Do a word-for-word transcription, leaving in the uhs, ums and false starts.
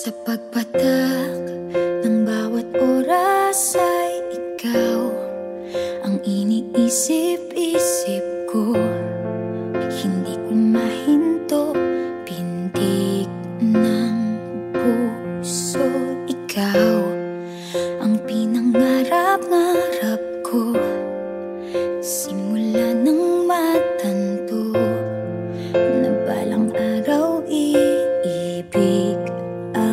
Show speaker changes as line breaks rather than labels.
Sa pagpatak ng bawat oras ay ikaw ang iniisip-isip ko. Hindi ko mahinto, pintig ng puso. Ikaw ang pinangarap-ngarap ko simula ng